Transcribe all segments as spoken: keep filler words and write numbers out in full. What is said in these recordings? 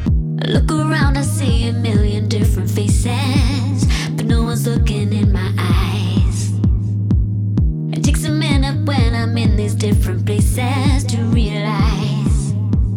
Look around, I see a million different faces, but no one's looking in my eyes. It takes a minute when I'm in these different places to realize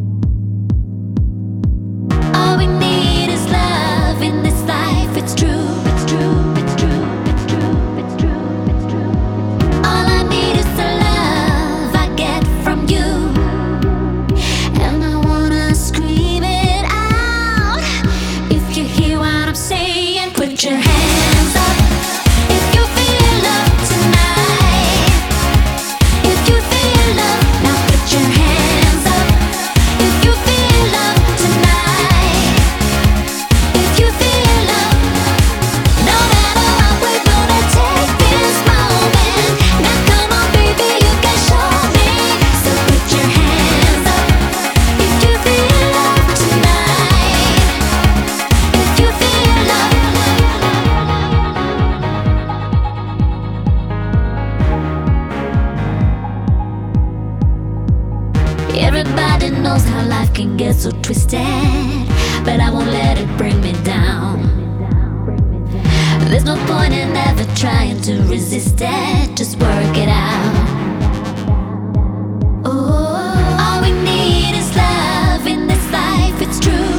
all we need is love in this life. It's true, it's true, it's true, it's true, it's true, it's true. All I need is the love I get from you, and I wanna scream it out. If you hear what I'm saying, put your hands up. If you feel love tonight, if you feel love, now put your hands up. If you feel love tonight, if you feel love, no matter what, we're gonna take this moment. Now come on baby, you can show me. So put your hands up. If you feel love tonight, if you feel love. Everybody knows how life can get so twisted, but I won't let it bring me down. There's no point in ever trying to resist it, just work it out. Oh, all we need is love in this life, it's true.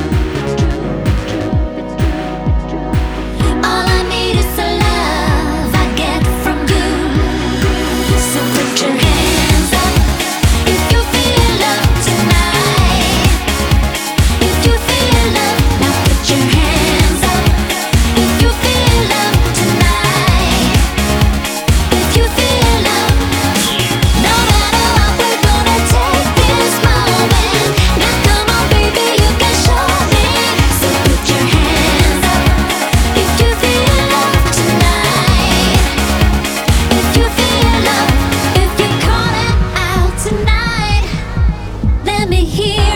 All I need is the love I get from you. So put your hands up. If you feel love tonight, if you feel love, now put your hands up. If you feel love tonight, if you feel love, no matter what, we're gonna take this moment. Now come on baby, you can show me. So put your hands up. If you feel love tonight, if you feel love, if you're calling out tonight, let me hear